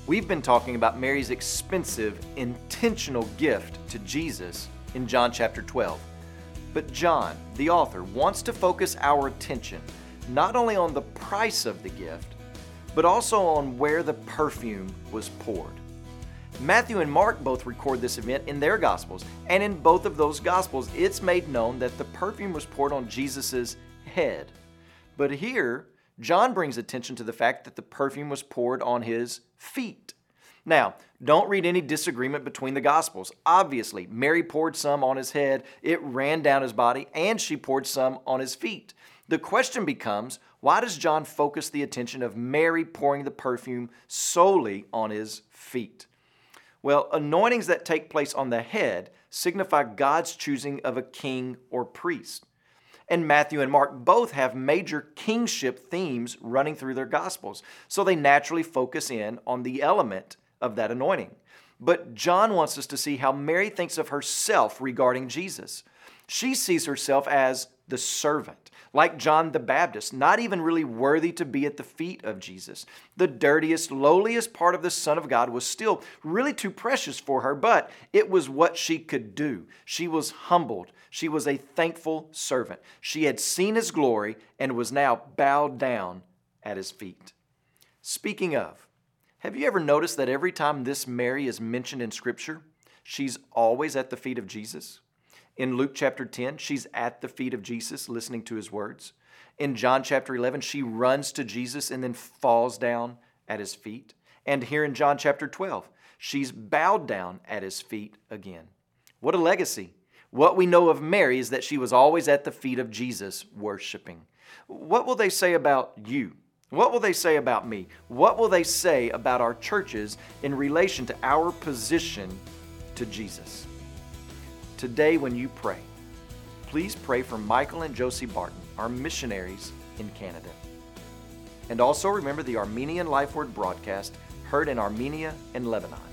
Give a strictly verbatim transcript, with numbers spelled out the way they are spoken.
We've been talking about Mary's expensive, intentional gift to Jesus in John chapter twelve. But John, the author, wants to focus our attention not only on the price of the gift, but also on where the perfume was poured. Matthew and Mark both record this event in their Gospels, and in both of those Gospels, it's made known that the perfume was poured on Jesus' head. But here, John brings attention to the fact that the perfume was poured on his feet. Now, don't read any disagreement between the Gospels. Obviously, Mary poured some on his head, it ran down his body, and she poured some on his feet. The question becomes, why does John focus the attention of Mary pouring the perfume solely on his feet? Well, anointings that take place on the head signify God's choosing of a king or priest. And Matthew and Mark both have major kingship themes running through their Gospels, so they naturally focus in on the element of that anointing. But John wants us to see how Mary thinks of herself regarding Jesus. She sees herself as the servant, like John the Baptist, not even really worthy to be at the feet of Jesus. The dirtiest, lowliest part of the Son of God was still really too precious for her, but it was what she could do. She was humbled. She was a thankful servant. She had seen His glory and was now bowed down at His feet. Speaking of, have you ever noticed that every time this Mary is mentioned in Scripture, she's always at the feet of Jesus? In Luke chapter ten, she's at the feet of Jesus listening to His words. In John chapter eleven, she runs to Jesus and then falls down at His feet. And here in John chapter twelve, she's bowed down at His feet again. What a legacy. What we know of Mary is that she was always at the feet of Jesus worshiping. What will they say about you? What will they say about me? What will they say about our churches in relation to our position to Jesus? Today, when you pray, please pray for Michael and Josie Barton, our missionaries in Canada. And also remember the Armenian Life Word broadcast heard in Armenia and Lebanon.